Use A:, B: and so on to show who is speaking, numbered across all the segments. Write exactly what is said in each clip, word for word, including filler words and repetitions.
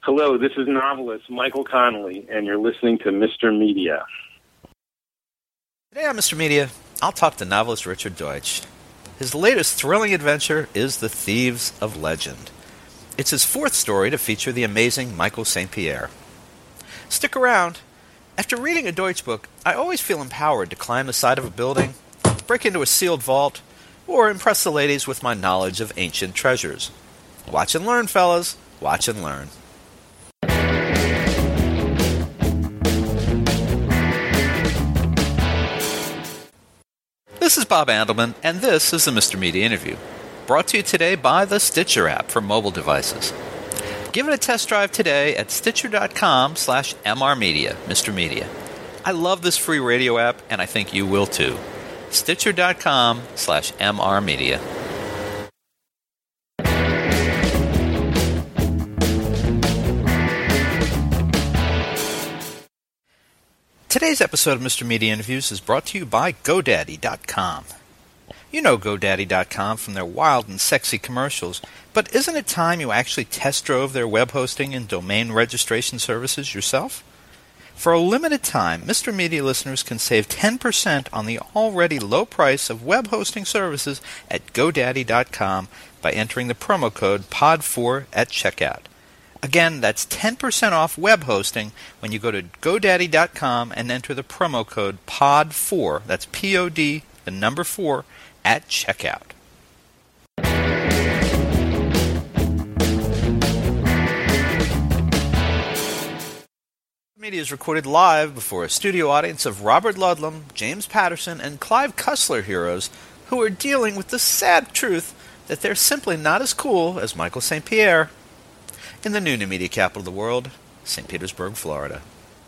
A: Hello, this is novelist Michael Connelly, and you're listening to Mister Media.
B: Today on Mister Media, I'll talk to novelist Richard Deutsch. His latest thrilling adventure is The Thieves of Legend. It's his fourth story to feature the amazing Michael Saint Pierre. Stick around. After reading a Deutsch book, I always feel empowered to climb the side of a building, break into a sealed vault, or impress the ladies with my knowledge of ancient treasures. Watch and learn, fellas. Watch and learn. This is Bob Andelman, and this is the Mister Media Interview, brought to you today by the Stitcher app for mobile devices. Give it a test drive today at Stitcher.com slash MRmedia, Mister Media. I love this free radio app, and I think you will too. Stitcher.com slash MRmedia. Today's episode of Mister Media Interviews is brought to you by GoDaddy dot com. You know GoDaddy dot com from their wild and sexy commercials, but isn't it time you actually test drove their web hosting and domain registration services yourself? For a limited time, Mister Media listeners can save ten percent on the already low price of web hosting services at GoDaddy dot com by entering the promo code P O D four at checkout. Again, that's ten percent off web hosting when you go to GoDaddy dot com and enter the promo code P O D four, that's P O D, the number four, at checkout. Media is recorded live before a studio audience of Robert Ludlum, James Patterson, and Clive Cussler heroes who are dealing with the sad truth that they're simply not as cool as Michael Saint Pierre. In the new media capital of the world, Saint Petersburg, Florida.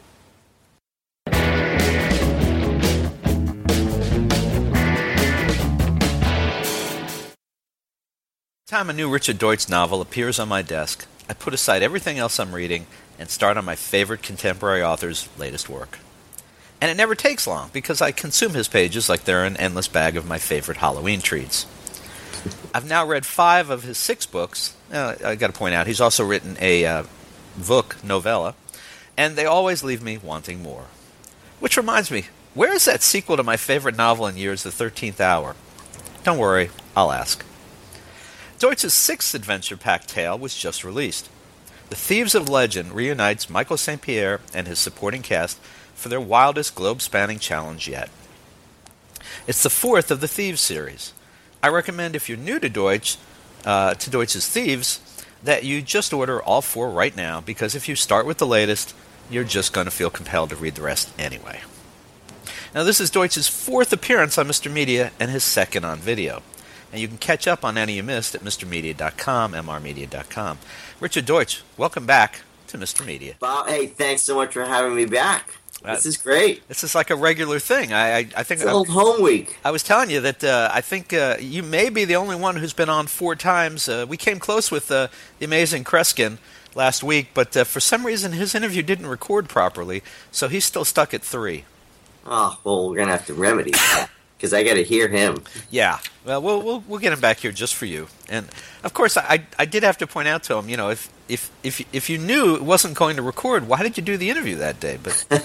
B: Time a new Richard Deutsch novel appears on my desk, I put aside everything else I'm reading and start on my favorite contemporary author's latest work. And it never takes long, because I consume his pages like they're an endless bag of my favorite Halloween treats. I've now read five of his six books. Uh, I got to point out, he's also written a uh, book novella, and they always leave me wanting more. Which reminds me, where is that sequel to my favorite novel in years, The thirteenth Hour? Don't worry, I'll ask. Deutsch's sixth adventure-packed tale was just released. The Thieves of Legend reunites Michael Saint Pierre and his supporting cast for their wildest globe-spanning challenge yet. It's the fourth of the Thieves series. I recommend, if you're new to Deutsch, uh, to Deutsch's Thieves, that you just order all four right now, because if you start with the latest, you're just going to feel compelled to read the rest anyway. Now, this is Deutsch's fourth appearance on Mister Media and his second on video. And you can catch up on any you missed at Mister Media dot com, M R Media dot com. Richard Deutsch, welcome back to Mister Media.
C: Bob, hey, thanks so much for having me back.
B: Uh,
C: this is great.
B: This is like a regular thing. I, I, I think
C: it's old home week.
B: I was telling you that uh, I think uh, you may be the only one who's been on four times. Uh, we came close with uh, the amazing Kreskin last week, but uh, for some reason his interview didn't record properly, so he's still stuck at three.
C: Oh, well, we're going to have to remedy that, because I got to hear him.
B: Yeah, well, we'll we'll we'll get him back here just for you. And of course, I I did have to point out to him, you know, if if if if you knew it wasn't going to record, why did you do the interview that day?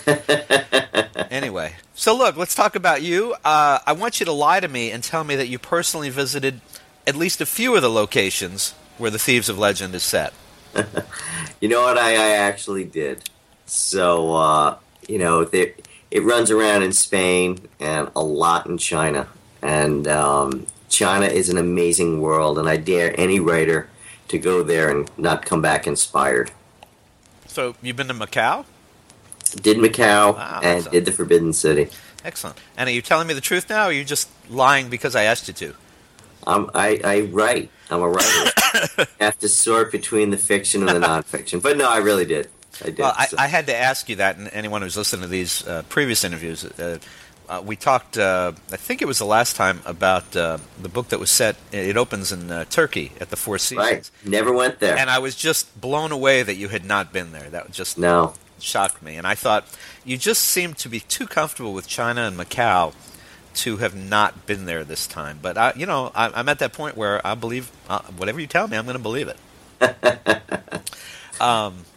B: But anyway, so look, let's talk about you. Uh, I want you to lie to me and tell me that you personally visited at least a few of the locations where the Thieves of Legend is set.
C: You know what? I, I actually did. So uh, you know, there. It runs around in Spain and a lot in China. And um, China is an amazing world, and I dare any writer to go there and not come back inspired.
B: So you've been to Macau?
C: Did Macau
B: wow,
C: and
B: excellent.
C: Did the Forbidden City.
B: Excellent. And are you telling me the truth now, or are you just lying because I asked you to?
C: Um, I, I write. I'm a writer. I have to sort between the fiction and the nonfiction. But no, I really did. I did.
B: Well, I,
C: so.
B: I had to ask you that, and anyone who's listened to these uh, previous interviews, uh, uh, we talked, uh, I think it was the last time, about uh, the book that was set, it opens in uh, Turkey at the Four Seasons.
C: Right, never went there.
B: And I was just blown away that you had not been there. That just
C: no.
B: shocked me. And I thought, you just seemed to be too comfortable with China and Macau to have not been there this time. But, I, you know, I, I'm at that point where I believe, uh, whatever you tell me, I'm going to believe it. um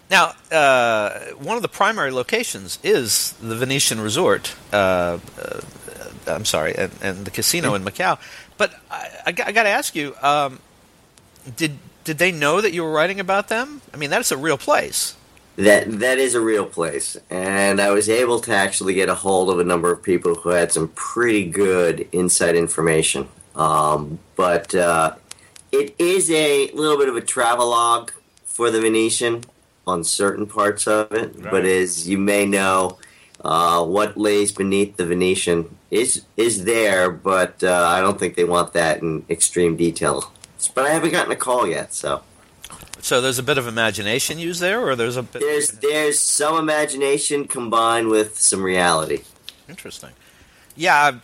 B: Now, uh, one of the primary locations is the Venetian Resort. Uh, uh, I'm sorry, and, and the casino in Macau. But I, I, I got to ask you, um, did did they know that you were writing about them? I mean, that's a real place.
C: That that is a real place, and I was able to actually get a hold of a number of people who had some pretty good inside information. Um, but uh, it is a little bit of a travelogue for the Venetian on certain parts of it. Right. But as you may know, uh, what lays beneath the Venetian is is there, but uh, I don't think they want that in extreme detail. But I haven't gotten a call yet, so.
B: So there's a bit of imagination used there, or there's a bit...
C: There's there's some imagination combined with some reality.
B: Interesting. Yeah, I'm,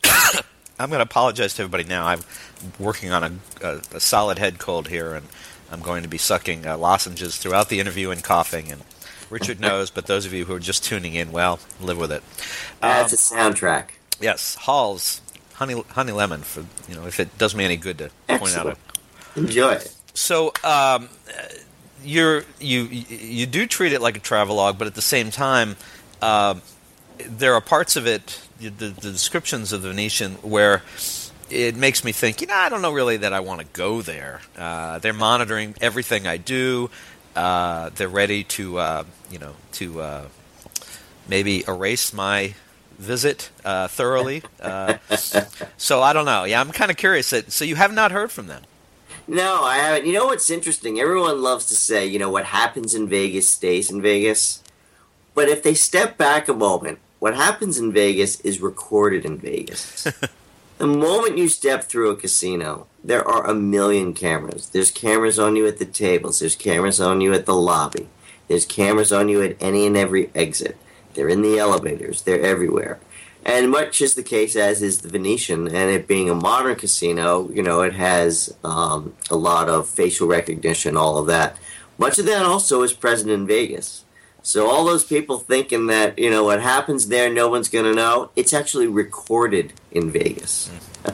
B: I'm going to apologize to everybody now. I'm working on a, a, a solid head cold here, and I'm going to be sucking uh, lozenges throughout the interview and coughing, and Richard knows, but those of you who are just tuning in, well, live with it.
C: That's
B: um,
C: a soundtrack.
B: Yes, Hall's Honey Honey Lemon, for you know, if it does me any good to point
C: Excellent.
B: out it.
C: Enjoy it.
B: So, um, you're, you you do treat it like a travelogue, but at the same time, uh, there are parts of it, the, the descriptions of the Venetian, where it makes me think, you know, I don't know really that I want to go there. Uh, they're monitoring everything I do. Uh, they're ready to, uh, you know, to uh, maybe erase my visit uh, thoroughly. Uh, so I don't know. Yeah, I'm kind of curious. That, so you have not heard from them?
C: No, I haven't. You know what's interesting? Everyone loves to say, you know, what happens in Vegas stays in Vegas. But if they step back a moment, what happens in Vegas is recorded in Vegas. The moment you step through a casino, there are a million cameras. There's cameras on you at the tables. There's cameras on you at the lobby. There's cameras on you at any and every exit. They're in the elevators. They're everywhere. And much is the case as is the Venetian, and it being a modern casino, you know, it has um, a lot of facial recognition, all of that. Much of that also is present in Vegas. So all those people thinking that, you know, what happens there, no one's going to know, it's actually recorded in Vegas.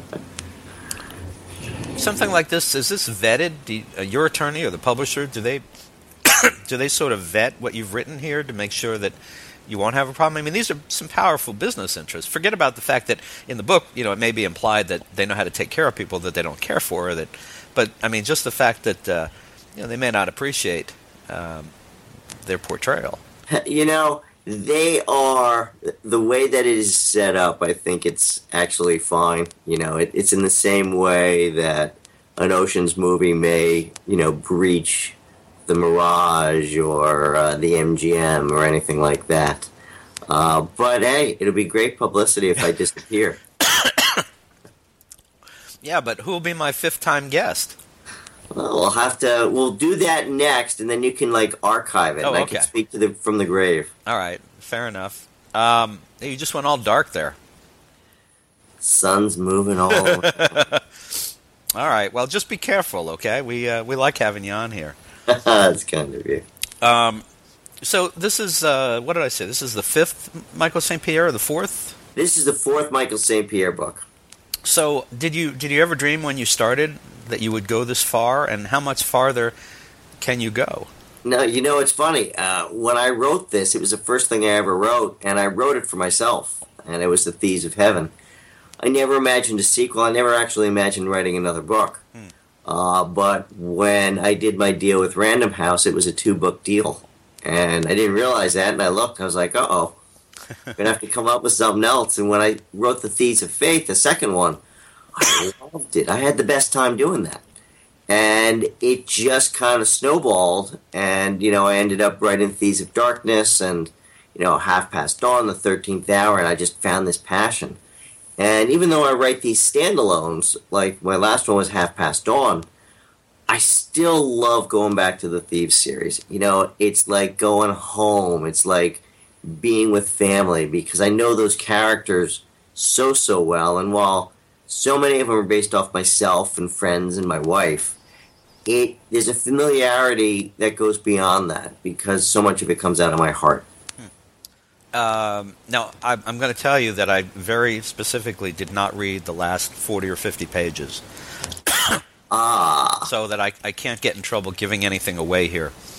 B: Something like this, is this vetted? Do you, uh, your attorney or the publisher, do they do they sort of vet what you've written here to make sure that you won't have a problem? I mean, these are some powerful business interests. Forget about the fact that in the book, you know, it may be implied that they know how to take care of people that they don't care for. Or that, but, I mean, just the fact that, uh, you know, they may not appreciate um, their portrayal.
C: You know, they are, the way that it is set up, I think it's actually fine. You know, it, it's in the same way that an Ocean's movie may, you know, breach the Mirage or uh, the M G M or anything like that. Uh, but hey, it'll be great publicity if I disappear.
B: Yeah, but who will be my fifth-time guest?
C: Well, we'll have to. We'll do that next, and then you can like archive it.
B: Oh,
C: and I
B: okay.
C: can speak to the from the grave.
B: All right, fair enough. Um, you just went all dark there.
C: Sun's moving all over.
B: All right, well, just be careful, okay? We uh, we like having you on here.
C: That's kind of you.
B: Um, so this is, uh, what did I say? This is the fifth Michael Saint Pierre, or the fourth?
C: This is the fourth Michael Saint Pierre book.
B: So did you did you ever dream when you started that you would go this far, and how much farther can you go?
C: No, you know, it's funny. Uh, when I wrote this, it was the first thing I ever wrote, and I wrote it for myself, and it was The Thieves of Heaven. I never imagined a sequel. I never actually imagined writing another book. Hmm. Uh, but when I did my deal with Random House, it was a two-book deal. And I didn't realize that, and I looked, I was like, uh-oh. I'm going to have to come up with something else. And when I wrote The Thieves of Faith, the second one, I loved it. I had the best time doing that. And it just kind of snowballed, and, you know, I ended up writing Thieves of Darkness and, you know, Half Past Dawn, The thirteenth Hour, and I just found this passion. And even though I write these standalones, like my last one was Half Past Dawn, I still love going back to the Thieves series. You know, it's like going home. It's like being with family, because I know those characters so, so well. And while so many of them are based off myself and friends and my wife, it there's a familiarity that goes beyond that, because so much of it comes out of my heart.
B: Um, now, I, I'm going to tell you that I very specifically did not read the last forty or fifty pages.
C: Ah.
B: So that I, I can't get in trouble giving anything away here.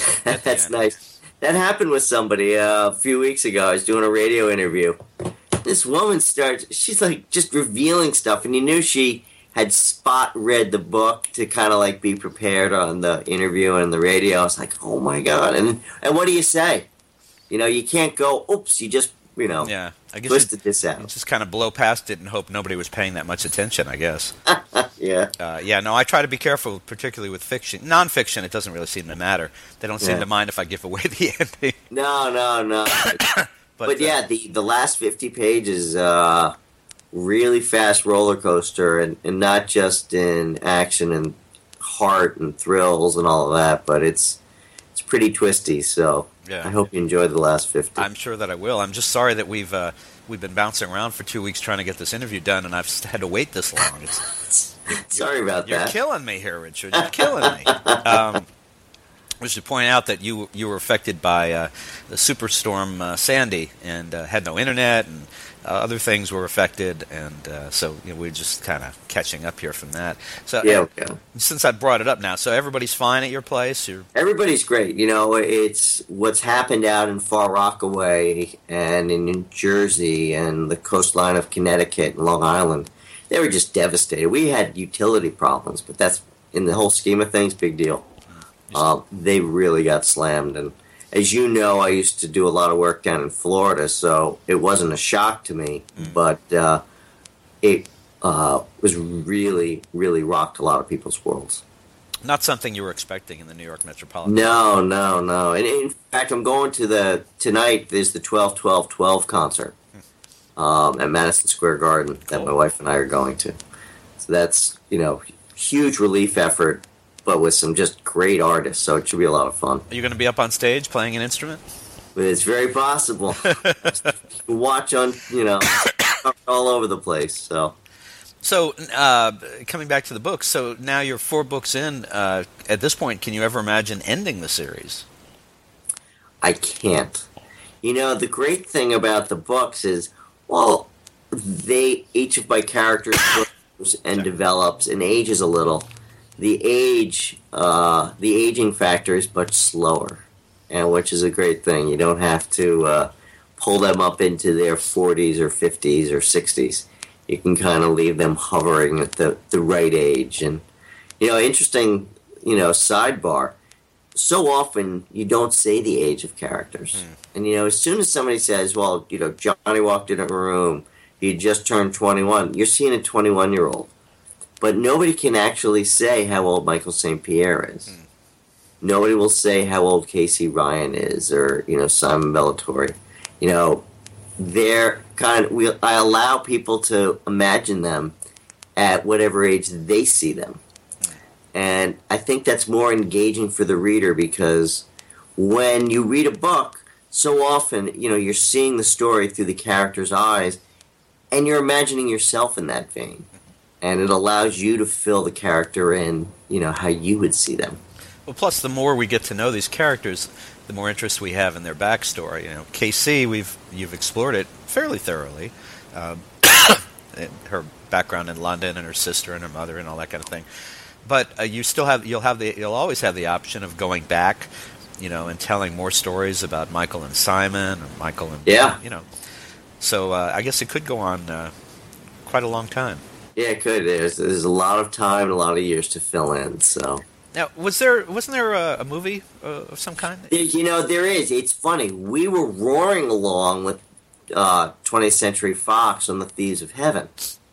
C: That's nice. That happened with somebody uh, a few weeks ago. I was doing a radio interview. This woman starts, she's like just revealing stuff, and you knew she had spot read the book to kind of like be prepared on the interview and the radio. I was like, oh my God. And and what do you say? You know, you can't go, oops, you just, you know,
B: yeah, I guess
C: twisted
B: you,
C: this out.
B: You just kind of blow past it and hope nobody was paying that much attention, I guess.
C: yeah.
B: Uh, yeah, no, I try to be careful, particularly with fiction. Nonfiction, it doesn't really seem to matter. They don't seem
C: Yeah.
B: to mind if I give away the ending.
C: No, no, no.
B: but,
C: But yeah, the, the last fifty pages, uh, really fast roller coaster, and, and not just in action and heart and thrills and all of that, but it's it's pretty twisty. So
B: Yeah.
C: I hope you enjoyed the last fifty.
B: I'm sure that I will. I'm just sorry that we've uh, we've been bouncing around for two weeks trying to get this interview done, and I've had to wait this long. It's,
C: Sorry about
B: you're
C: that.
B: killing me here, Richard. You're killing me. Um, we should point out that you you were affected by uh, the superstorm uh, Sandy and uh, had no internet, and uh, other things were affected, and uh, so you know, we're just kind of catching up here from that. So
C: Yeah,
B: uh,
C: okay.
B: since I brought it up now, so everybody's fine at your place. You're
C: Everybody's great. You know, it's what's happened out in Far Rockaway and in New Jersey and the coastline of Connecticut and Long Island. They were just devastated. We had utility problems, but that's, in the whole scheme of things, big deal. Uh, they really got slammed. And as you know, I used to do a lot of work down in Florida, so it wasn't a shock to me,
B: Mm.
C: but uh, it uh, was really, really rocked a lot of people's worlds.
B: not something you were expecting in the New York metropolitan.
C: No, no, no. And in fact, I'm going to the tonight. There's the twelve twelve twelve concert um, at Madison Square Garden that my wife and I are going to. So that's, you know, huge relief effort, but with some just great artists. So it should be a lot of fun.
B: Are you going to be up on stage playing an instrument?
C: But it's very possible. Watch on, you know, all over the place. So.
B: So, uh, coming back to the books, so now you're four books in. Uh, at this point, can you ever imagine ending the series?
C: I can't. You know, the great thing about the books is, well, they each of my characters grows and develops and ages a little. The age, uh, the aging factor is much slower, and which is a great thing. You don't have to uh, pull them up into their forties or fifties or sixties. You can kind of leave them hovering at the, the right age. And, you know, interesting, you know, sidebar. So often you don't say the age of characters. Mm. And, you know, as soon as somebody says, well, you know, Johnny walked in a room, he just turned twenty-one, you're seeing a twenty-one-year-old. But nobody can actually say how old Michael Saint Pierre is. Mm. Nobody will say how old Casey Ryan is or, you know, Simon Bellatori. You know, they're kind of, we, I allow people to imagine them at whatever age they see them. And I think that's more engaging for the reader because when you read a book, so often, you know, you're seeing the story through the character's eyes and you're imagining yourself in that vein. And it allows you to fill the character in, you know, how you would see them.
B: Well, plus the more we get to know these characters, the more interest we have in their backstory. You know, K C, we've you've explored it fairly thoroughly. Um, her background in London and her sister and her mother and all that kind of thing. But uh, you still have you'll have the you'll always have the option of going back, you know, and telling more stories about Michael and Simon or Michael and
C: yeah,
B: you know. So uh, I guess it could go on uh, quite a long time.
C: Yeah, it could. There's there's a lot of time and a lot of years to fill in. So.
B: Now, was there wasn't there a, a movie uh, of some kind?
C: You know, there is. It's funny. We were roaring along with uh, twentieth Century Fox on The Thieves of Heaven.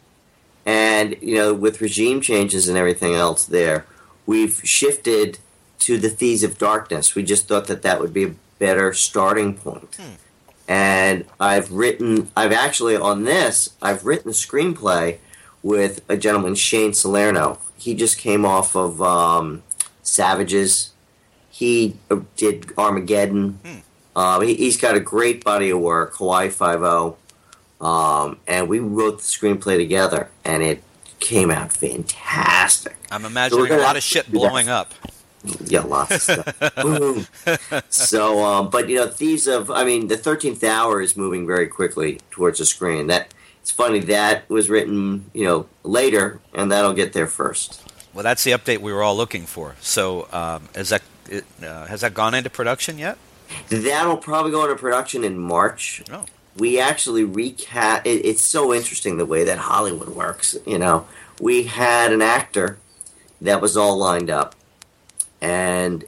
C: And, you know, with regime changes and everything else there, we've shifted to The Thieves of Darkness. We just thought that that would be a better starting point. Hmm. And I've written, I've actually, on this, I've written a screenplay with a gentleman, Shane Salerno. He just came off of um, Savages. He did Armageddon. Hmm. Uh, he, he's got a great body of work, Hawaii Five-O. Um, and we wrote the screenplay together, and it came out fantastic.
B: I'm imagining so a lot of shit blowing up.
C: Yeah, lots of stuff. Boom. So, um, but, you know, Thieves of, I mean, the thirteenth Hour is moving very quickly towards the screen. That It's funny, that was written, you know, later, and that'll get there first.
B: Well, that's the update we were all looking for. So, um, is that it, uh, has that gone into production yet?
C: That'll probably go into production in March.
B: Oh.
C: We actually recast. It, it's so interesting the way that Hollywood works. You know, we had an actor that was all lined up, and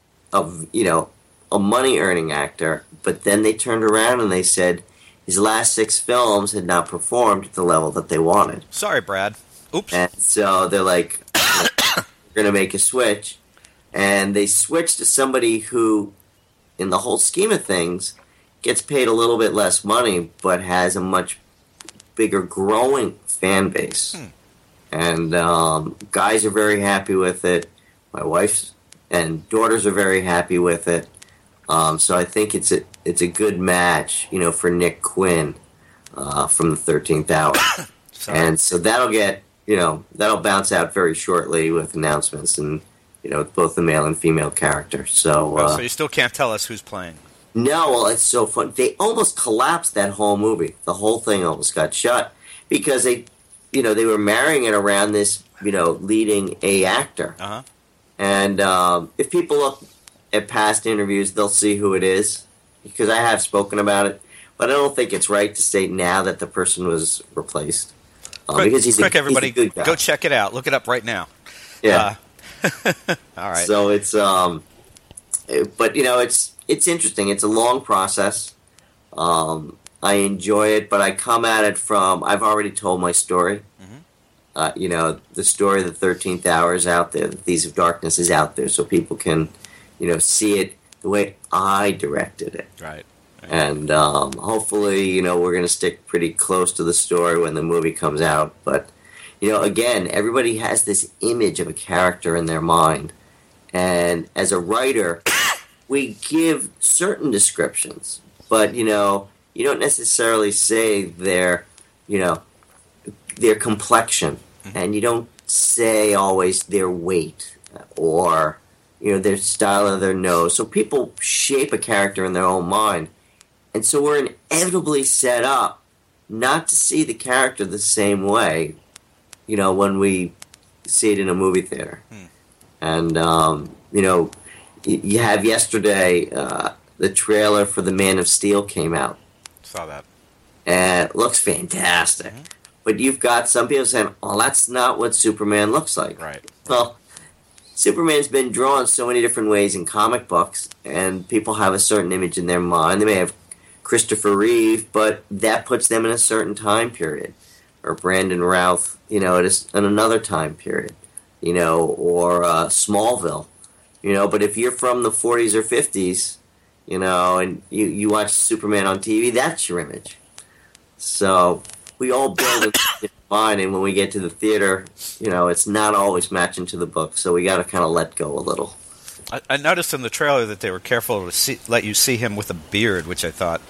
C: of you know a money earning actor, but then they turned around and they said his last six films had not performed at the level that they wanted.
B: Sorry, Brad. Oops.
C: And so they're like, we're going to make a switch, and they switched to somebody who, in the whole scheme of things, gets paid a little bit less money, but has a much bigger growing fan base. Hmm. And um, guys are very happy with it. My wife and daughters are very happy with it. Um, so I think it's a it's a good match, you know, for Nick Quinn uh, from the thirteenth Hour. And so that'll get, you know, that'll bounce out very shortly with announcements and, you know, with both the male and female character. So, uh,
B: oh, so you still can't tell us who's playing.
C: No, well, it's so fun. They almost collapsed that whole movie. The whole thing almost got shut because they, you know, they were marrying it around this, you know, leading A actor.
B: Uh-huh.
C: And um, if people look at past interviews, they'll see who it is because I have spoken about it. But I don't think it's right to say now that the person was replaced. Um,
B: quick,
C: because he's
B: quick
C: a,
B: everybody,
C: he's a good guy.
B: Go check it out. Look it up right now.
C: Yeah.
B: Uh, all right.
C: So it's, um, it, but you know, it's it's interesting. It's a long process. Um, I enjoy it, but I come at it from. I've already told my story. Mm-hmm. Uh, you know, the story of the thirteenth Hour is out there. The Thieves of Darkness is out there, so people can, you know, see it the way I directed it.
B: Right. right.
C: And um, hopefully, you know, we're going to stick pretty close to the story when the movie comes out. But you know, again, everybody has this image of a character in their mind. And as a writer, we give certain descriptions. But, you know, you don't necessarily say their, you know, their complexion. Mm-hmm. And you don't say always their weight or, you know, their style of their nose. So people shape a character in their own mind. And so we're inevitably set up not to see the character the same way, you know, when we see it in a movie theater. Hmm. And, um, you know, y- you have yesterday, uh, the trailer for The Man of Steel came out.
B: Saw that.
C: And it looks fantastic. Mm-hmm. But you've got some people saying, oh, that's not what Superman looks like.
B: Right.
C: Well, Superman's been drawn so many different ways in comic books, and people have a certain image in their mind. They may have Christopher Reeve, but that puts them in a certain time period. Or Brandon Routh, you know, at a, in another time period, you know, or uh, Smallville, you know. But if you're from the forties or fifties, you know, and you, you watch Superman on T V, that's your image. So we all build it in mind, and when we get to the theater, you know, it's not always matching to the book, so we got to kind of let go a little.
B: I, I noticed in the trailer that they were careful to see, let you see him with a beard, which I thought...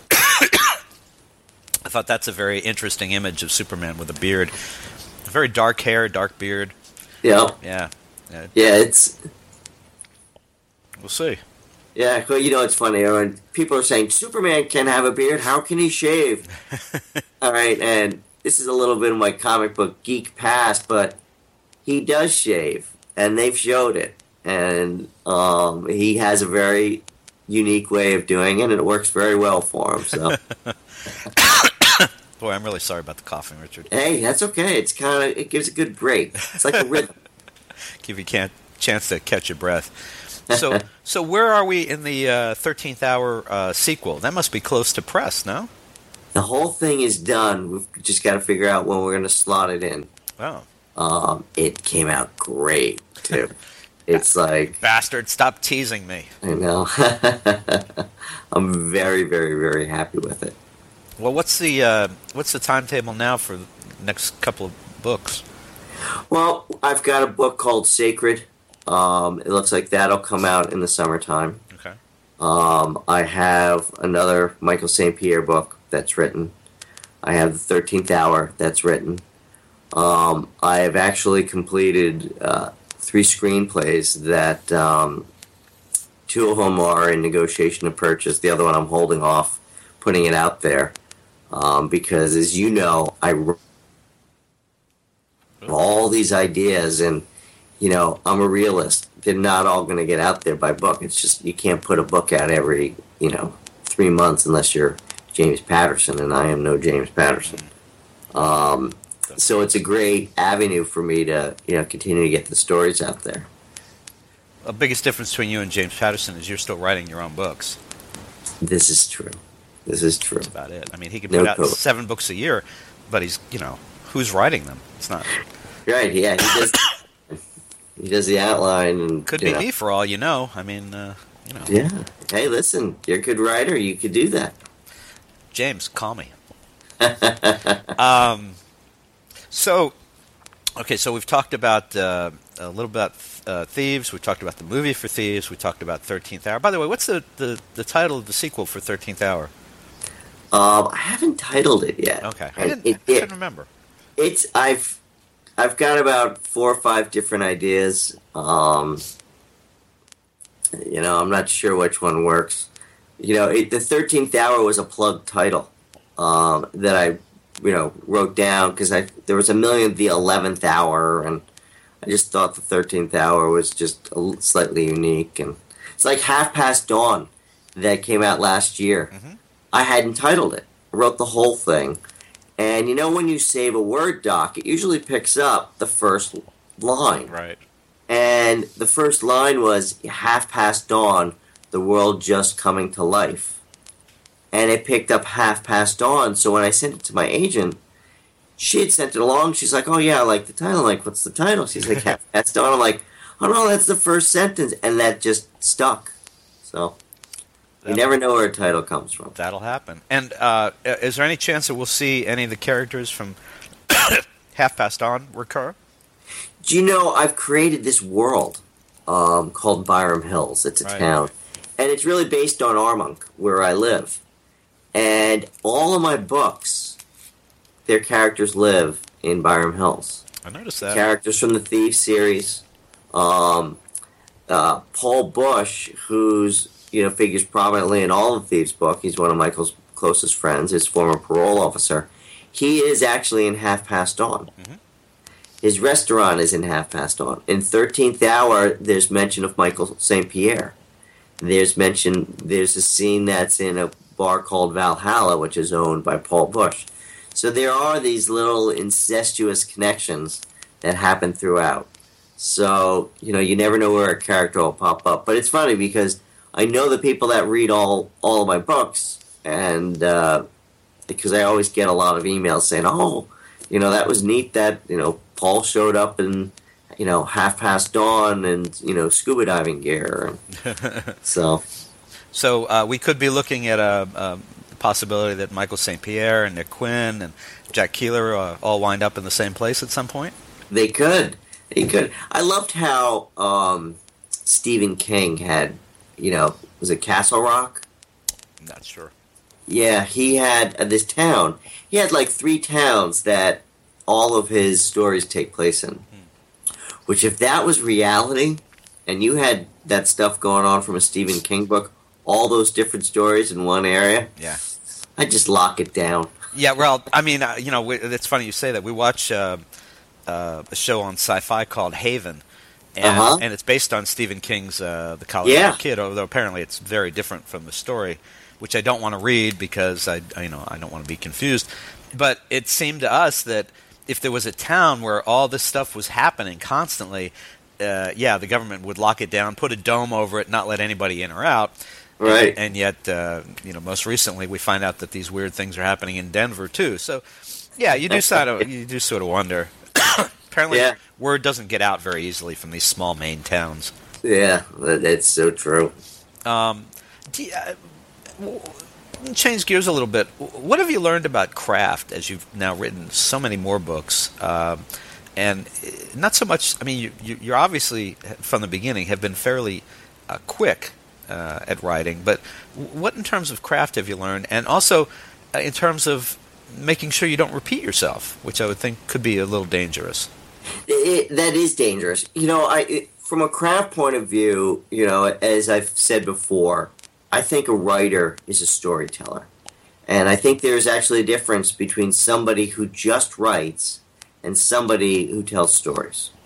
B: I thought that's a very interesting image of Superman with a beard. Very dark hair, dark beard.
C: Yeah.
B: Yeah. Yeah,
C: yeah it's...
B: We'll see.
C: Yeah, well, you know, it's funny. When people are saying, Superman can have a beard, how can he shave? All right, and this is a little bit of my comic book geek past, but he does shave, and they've showed it. And um, he has a very unique way of doing it, and it works very well for him, so...
B: Boy, I'm really sorry about the coughing, Richard.
C: Hey, that's okay. It's kind of it gives a good break. It's like a rhythm.
B: Give you a chance to catch your breath. So, so where are we in the uh, thirteenth Hour uh, sequel? That must be close to press, no?
C: The whole thing is done. We've just got to figure out when we're going to slot it in.
B: Oh.
C: Um, it came out great too. It's like
B: bastard. Stop teasing me.
C: I know. I'm very, very, very happy with it.
B: Well, what's the uh, what's the timetable now for the next couple of books?
C: Well, I've got a book called Sacred. Um, it looks like that'll come out in the summertime.
B: Okay.
C: Um, I have another Michael Saint Pierre book that's written. I have the thirteenth Hour that's written. Um, I have actually completed uh, three screenplays that um, two of them are in negotiation to purchase. The other one I'm holding off putting it out there. Um, because, as you know, I wrote all these ideas, and you know, I'm a realist. They're not all going to get out there by book. It's just you can't put a book out every, you know, three months unless you're James Patterson, and I am no James Patterson. Um, so it's a great avenue for me to, you know, continue to get the stories out there.
B: The biggest difference between you and James Patterson is you're still writing your own books.
C: This is true. This is true.
B: That's about it. I mean, he could
C: No
B: put out
C: code.
B: seven books a year, but he's, you know, who's writing them? It's not.
C: Right, yeah. He does, he does the outline. And
B: Could
C: you
B: be
C: know.
B: me for all you know. I mean, uh, you know.
C: Yeah. Hey, listen, you're a good writer. You could do that.
B: James, call me. um, so, okay, so we've talked about uh, a little about uh, Thieves. We've talked about the movie for Thieves. We talked about thirteenth Hour. By the way, what's the, the, the title of the sequel for thirteenth Hour?
C: Um, I haven't titled it yet.
B: Okay, I,
C: And
B: didn't,
C: it,
B: I
C: it,
B: couldn't remember.
C: It's I've I've got about four or five different ideas. Um, you know, I'm not sure which one works. You know, it, the thirteenth Hour was a plug title um, that I, you know, wrote down because I there was a million the eleventh hour, and I just thought the thirteenth Hour was just a, l- slightly unique, and it's like Half Past Dawn that came out last year.
B: Mm-hmm.
C: I hadn't titled it. I wrote the whole thing. And you know when you save a Word doc, it usually picks up the first line.
B: Right.
C: And the first line was, half past dawn, the world just coming to life. And it picked up half past dawn, so when I sent it to my agent, she had sent it along. She's like, oh yeah, I like the title. I'm like, what's the title? She's like, half past dawn. I'm like, oh no, that's the first sentence. And that just stuck. So... You never know where a title comes from.
B: That'll happen. And uh, is there any chance that we'll see any of the characters from Half Past Dawn recur?
C: Do you know, I've created this world um, called Byram Hills. It's a
B: Right.
C: town. And it's really based on Armonk, where I live. And all of my books, their characters live in Byram Hills.
B: I noticed that.
C: Characters from the Thieves series. Um, uh, Paul Bush, who's... you know, figures prominently in all of Thieves' book. He's one of Michael's closest friends, his former parole officer. He is actually in Half Past Dawn.
B: Mm-hmm.
C: His restaurant is in Half Past Dawn. In thirteenth Hour, there's mention of Michael Saint Pierre. There's mention, there's a scene that's in a bar called Valhalla, which is owned by Paul Bush. So there are these little incestuous connections that happen throughout. So, you know, you never know where a character will pop up. But it's funny because I know the people that read all, all of my books, and uh, because I always get a lot of emails saying, oh, you know, that was neat that, you know, Paul showed up in, you know, Half Past Dawn and, you know, scuba diving gear. so
B: So uh, we could be looking at a, a possibility that Michael Saint Pierre and Nick Quinn and Jack Keeler uh, all wind up in the same place at some point?
C: They could. They could. I loved how um, Stephen King had... You know, was it Castle Rock?
B: Not sure.
C: Yeah, he had uh, this town. He had like three towns that all of his stories take place in. Hmm. Which, if that was reality, and you had that stuff going on from a Stephen King book, all those different stories in one area,
B: yeah,
C: I'd just lock it down.
B: Yeah, well, I mean, uh, you know, we, it's funny you say that. We watch uh, uh, a show on Sci-Fi called Haven. And,
C: uh-huh.
B: and it's based on Stephen King's uh, The College
C: yeah.
B: Kid, although apparently it's very different from the story, which I don't want to read because I, I, you know, I don't want to be confused. But it seemed to us that if there was a town where all this stuff was happening constantly, uh, yeah, the government would lock it down, put a dome over it, not let anybody in or out.
C: Right.
B: And, and yet, uh, you know, most recently we find out that these weird things are happening in Denver too. So, yeah, you do sort of you do sort of wonder. Apparently,
C: yeah.
B: word doesn't get out very easily from these small Maine towns.
C: Yeah, that's so true.
B: Um, do you, uh, change gears a little bit. What have you learned about craft as you've now written so many more books? Um, and not so much. I mean, you, you, you're obviously from the beginning have been fairly uh, quick uh, at writing. But what in terms of craft have you learned, and also uh, in terms of making sure you don't repeat yourself, which I would think could be a little dangerous.
C: It, that is dangerous. You know, I it, from a craft point of view, you know, as I've said before, I think a writer is a storyteller. And I think there's actually a difference between somebody who just writes and somebody who tells stories.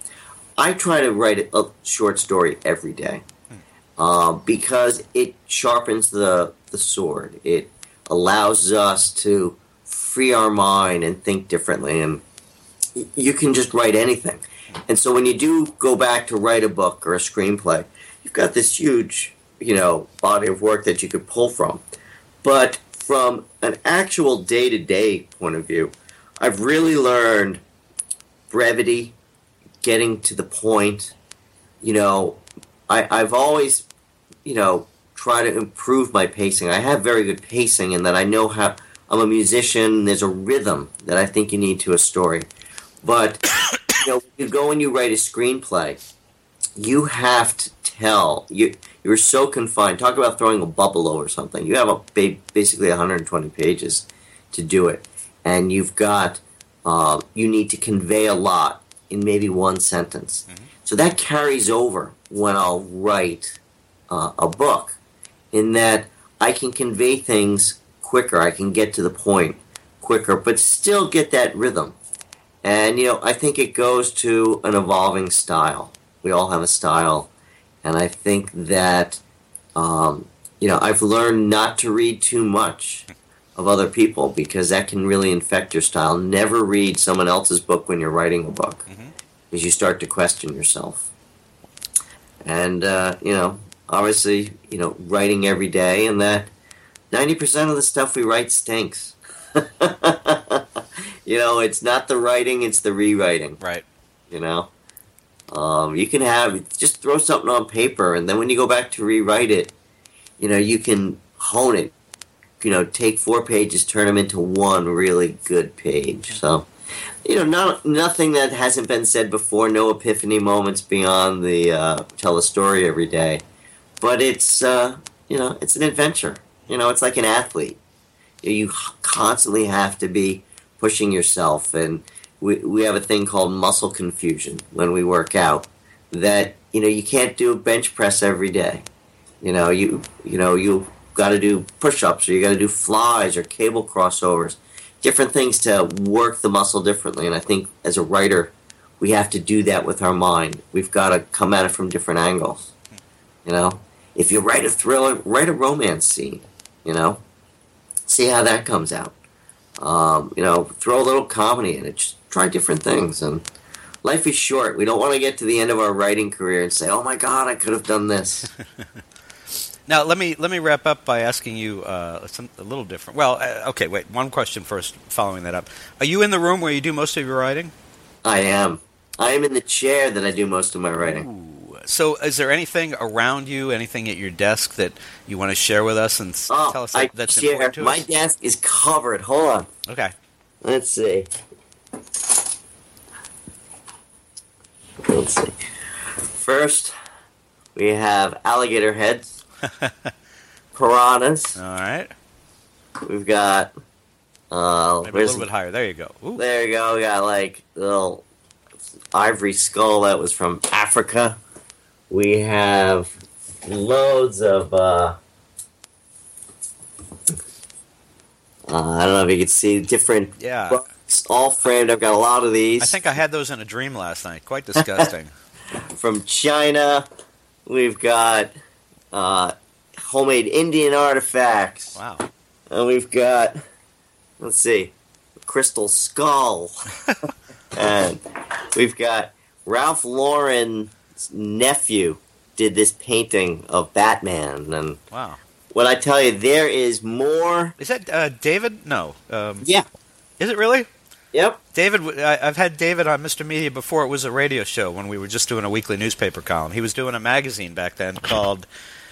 C: I try to write a short story every day uh, because it sharpens the the sword. It allows us to free our mind and think differently, and you can just write anything. And so when you do go back to write a book or a screenplay, you've got this huge, you know, body of work that you could pull from. But from an actual day-to-day point of view, I've really learned brevity, getting to the point. You know, I, I've always, you know, tried to improve my pacing. I have very good pacing in that I know how I'm a musician. There's a rhythm that I think you need to a story. But, you know, when you go and you write a screenplay, you have to tell. You, you're so confined. Talk about throwing a bubble over something. You have a, basically one hundred twenty pages to do it. And you've got, uh, you need to convey a lot in maybe one sentence. Mm-hmm. So that carries over when I'll write uh, a book, in that I can convey things quicker. I can get to the point quicker, but still get that rhythm. And, you know, I think it goes to an evolving style. We all have a style. And I think that, um, you know, I've learned not to read too much of other people, because that can really infect your style. Never read someone else's book when you're writing a book, mm-hmm. because you start to question yourself. And, uh, you know, obviously, you know, writing every day, and that ninety percent of the stuff we write stinks. You know, it's not the writing, it's the rewriting.
B: Right.
C: You know? Um, you can have, just throw something on paper, and then when you go back to rewrite it, you know, you can hone it. You know, take four pages, turn them into one really good page. So, you know, not, nothing that hasn't been said before, no epiphany moments beyond the uh, tell a story every day. But it's, uh, you know, it's an adventure. You know, it's like an athlete. You constantly have to be pushing yourself, and we we have a thing called muscle confusion when we work out, that, you know, you can't do a bench press every day. You know, you you know, you got to do push-ups, or you got to do flies or cable crossovers, different things to work the muscle differently. And I think as a writer, we have to do that with our mind. We've got to come at it from different angles. You know, if you write a thriller, write a romance scene, you know, see how that comes out. Um, you know, throw a little comedy in it. Just try different things. And life is short. We don't want to get to the end of our writing career and say, "Oh my God, I could have done this."
B: Now, let me let me wrap up by asking you uh, some, a little different. Well, uh, okay, wait. One question first. Following that up, are you in the room where you do most of your writing?
C: I am. I am in the chair that I do most of my writing.
B: Ooh. So, is there anything around you, anything at your desk that you want to share with us and
C: oh,
B: tell us that,
C: I
B: that's
C: share.
B: important to
C: my
B: us?
C: My desk is covered. Hold on.
B: Okay.
C: Let's see. Let's see. First, we have alligator heads, piranhas.
B: All right.
C: We've got. Uh,
B: Maybe a little bit higher. There you go. Ooh.
C: There you go. We got like a little ivory skull that was from Africa. We have loads of. Uh, uh, I don't know if you can see different.
B: Yeah.
C: Books, all framed. I've got a lot of these.
B: I think I had those in a dream last night. Quite disgusting.
C: From China, we've got uh, homemade Indian artifacts.
B: Wow.
C: And we've got, let's see, a crystal skull. And we've got Ralph Lauren's nephew did this painting of Batman. And
B: wow.
C: What I tell you, there is more.
B: Is that uh, David? No. Um,
C: yeah.
B: Is it really?
C: Yep.
B: David, I, I've had David on Mister Media before. It was a radio show when we were just doing a weekly newspaper column. He was doing a magazine back then called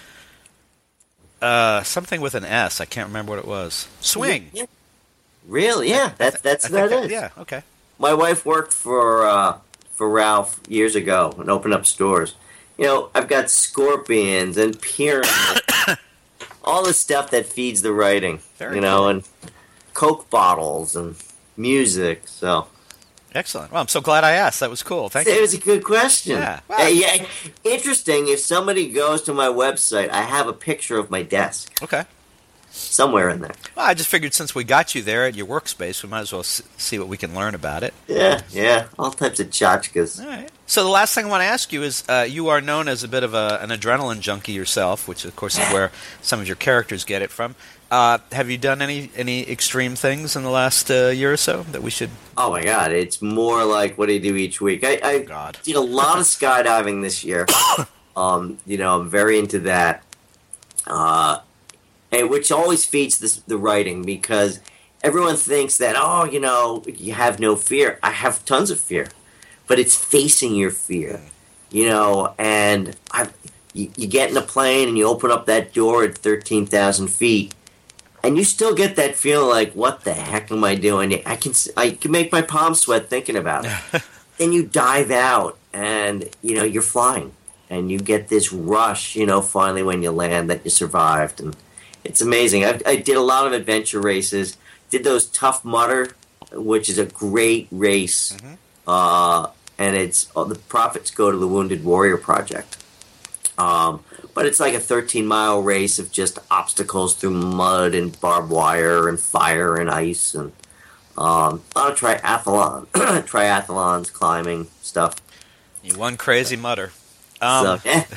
B: uh, something with an S. I can't remember what it was. Swing.
C: Yeah. Really? Yeah. That's that's
B: I
C: that
B: that,
C: is.
B: Yeah. Okay.
C: My wife worked for uh, for Ralph years ago and opened up stores. You know, I've got scorpions and pyramids, all the stuff that feeds the writing.
B: Very
C: you know,
B: cool.
C: and Coke bottles and music. So
B: excellent. Well, I'm so glad I asked. That was cool. Thank
C: it
B: you.
C: It was a good question.
B: Yeah.
C: Uh, yeah. Interesting. If somebody goes to my website, I have a picture of my desk.
B: Okay.
C: somewhere in there.
B: Well, I just figured since we got you there at your workspace, we might as well s- see what we can learn about it.
C: Yeah, yeah, all types of tchotchkes.
B: All right. So the last thing I want to ask you is, uh, you are known as a bit of a, an adrenaline junkie yourself, which of course is where some of your characters get it from. Uh, have you done any, any extreme things in the last uh, year or so that we should...
C: Oh my God, it's more like what I do each week. I, I
B: God.
C: did a lot of skydiving this year. um, you know, I'm very into that. Uh, and which always feeds this, the writing, because everyone thinks that, oh, you know, you have no fear. I have tons of fear. But it's facing your fear, you know, and I, you, you get in a plane and you open up that door at thirteen thousand feet, and you still get that feeling like, what the heck am I doing? I can I can make my palms sweat thinking about it. Then you dive out, and, you know, you're flying, and you get this rush, you know, finally when you land that you survived, and it's amazing. I, I did a lot of adventure races, did those Tough Mudder, which is a great race. Mm-hmm. Uh, and it's uh, the profits go to the Wounded Warrior Project. Um, but it's like a thirteen mile race of just obstacles through mud and barbed wire and fire and ice and um, a lot of triathlon, triathlons, climbing stuff.
B: You one crazy mutter. Um,
C: so, yeah.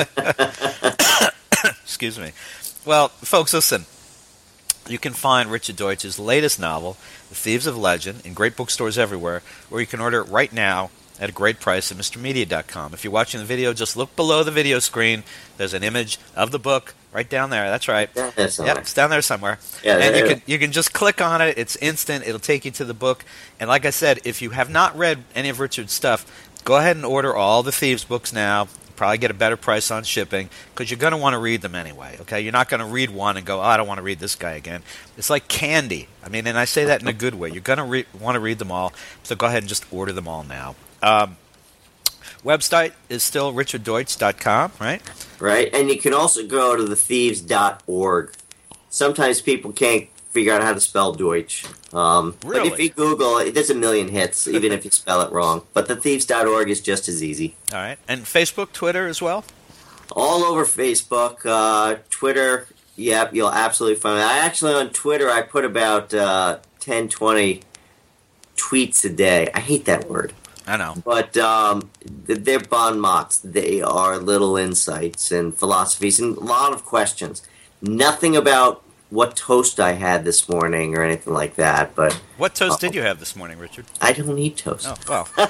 B: Excuse me. Well, folks, listen. You can find Richard Deutsch's latest novel, The Thieves of Legend, in great bookstores everywhere, or you can order it right now at a great price at Mr Media dot com. If you're watching the video, just look below the video screen. There's an image of the book right down there. That's right.
C: Yeah, that's
B: yep, it's down there somewhere.
C: Yeah,
B: and
C: there,
B: you can you can just click on it. It's instant. It'll take you to the book. And like I said, if you have not read any of Richard's stuff, go ahead and order all the Thieves books now. Probably get a better price on shipping, because you're going to want to read them anyway, okay? You're not going to read one and go, oh, I don't want to read this guy again. It's like candy. I mean, and I say that in a good way. You're going to re- want to read them all, so go ahead and just order them all now. Um, website is still richard deutsch dot com, right?
C: Right, and you can also go to the thieves dot org. Sometimes people can't figure out how to spell Deutsch. Um,
B: really?
C: But if you Google it, there's a million hits, even if you spell it wrong. But the thieves dot org is just as easy.
B: All right. And Facebook, Twitter as well?
C: All over Facebook, uh, Twitter, yep, you'll absolutely find it. I actually, on Twitter, I put about uh, ten, twenty tweets a day. I hate that word.
B: I know.
C: But um, they're bon mots. They are little insights and philosophies and a lot of questions. Nothing about what toast I had this morning or anything like that. But
B: what toast
C: uh,
B: did you have this morning, Richard?
C: I don't eat toast.
B: Oh,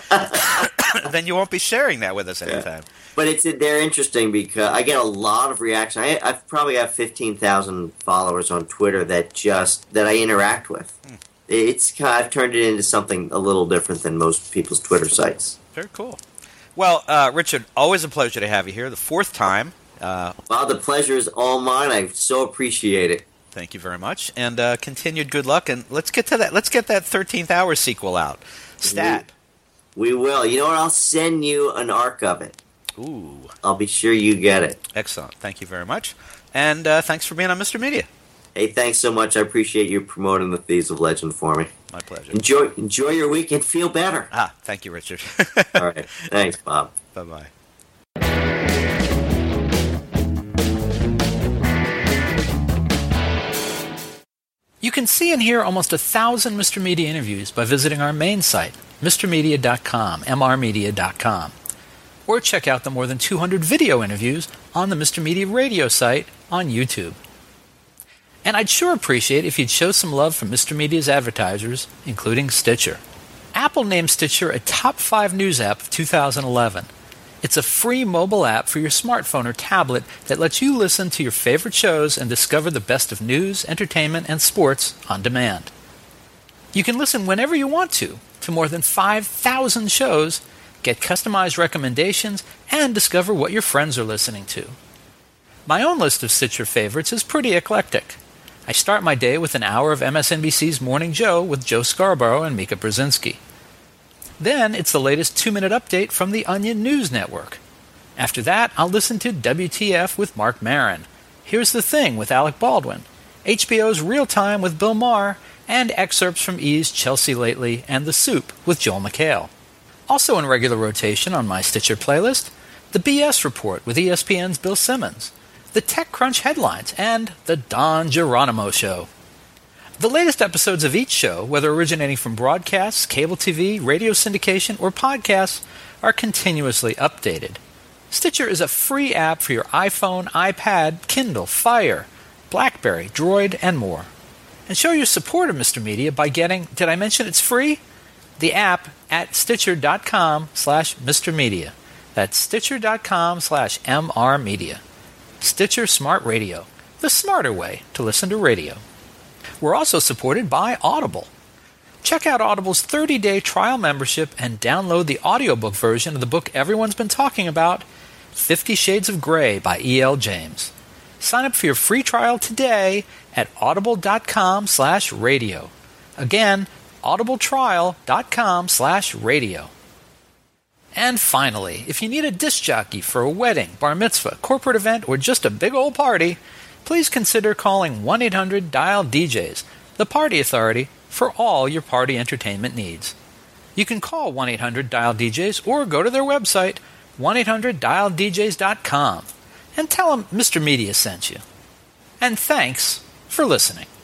B: well. Then you won't be sharing that with us anytime.
C: Yeah. But it's they're interesting because I get a lot of reaction. I I probably have fifteen thousand followers on Twitter that just that I interact with. Hmm. It's I've turned it into something a little different than most people's Twitter sites.
B: Very cool. Well, uh, Richard, always a pleasure to have you here. The fourth time. Uh,
C: wow, the pleasure is all mine. I so appreciate it.
B: Thank you very much, and uh, continued good luck. And let's get to that. Let's get that thirteenth hour sequel out. Stat.
C: We, we will. You know what? I'll send you an arc of it.
B: Ooh.
C: I'll be sure you get it.
B: Excellent. Thank you very much, and uh, thanks for being on Mister Media.
C: Hey, thanks so much. I appreciate you promoting the Thieves of Legend for me.
B: My pleasure.
C: Enjoy, enjoy your week and feel better.
B: Ah, thank you, Richard.
C: All right. Thanks, Bob.
B: Bye bye. You can see and hear almost a thousand Mister Media interviews by visiting our main site, Mr Media dot com, M R Media dot com. Or check out the more than two hundred video interviews on the Mister Media radio site on YouTube. And I'd sure appreciate if you'd show some love for Mister Media's advertisers, including Stitcher. Apple named Stitcher a top five news app of two thousand eleven. It's a free mobile app for your smartphone or tablet that lets you listen to your favorite shows and discover the best of news, entertainment, and sports on demand. You can listen whenever you want to, to more than five thousand shows, get customized recommendations, and discover what your friends are listening to. My own list of Stitcher favorites is pretty eclectic. I start my day with an hour of M S N B C's Morning Joe with Joe Scarborough and Mika Brzezinski. Then it's the latest two-minute update from the Onion News Network. After that, I'll listen to W T F with Mark Maron, Here's the Thing with Alec Baldwin, H B O's Real Time with Bill Maher, and excerpts from E's Chelsea Lately and The Soup with Joel McHale. Also in regular rotation on my Stitcher playlist, the B S Report with E S P N's Bill Simmons, the TechCrunch headlines, and the Don Geronimo Show. The latest episodes of each show, whether originating from broadcasts, cable T V, radio syndication, or podcasts, are continuously updated. Stitcher is a free app for your iPhone, iPad, Kindle, Fire, BlackBerry, Droid, and more. And show your support of Mister Media by getting, did I mention it's free? The app at Stitcher.com slash Mr. Media. That's Stitcher.com slash MR Media. Stitcher Smart Radio, the smarter way to listen to radio. We're also supported by Audible. Check out Audible's thirty-day trial membership and download the audiobook version of the book everyone's been talking about, Fifty Shades of Grey by E L James. Sign up for your free trial today at audible.com slash radio. Again, audibletrial.com slash radio. And finally, if you need a disc jockey for a wedding, bar mitzvah, corporate event, or just a big old party, please consider calling one eight hundred dial D Js, the party authority, for all your party entertainment needs. You can call one eight hundred dial D Js or go to their website, one eight hundred dial D Js dot com, and tell them Mister Media sent you. And thanks for listening.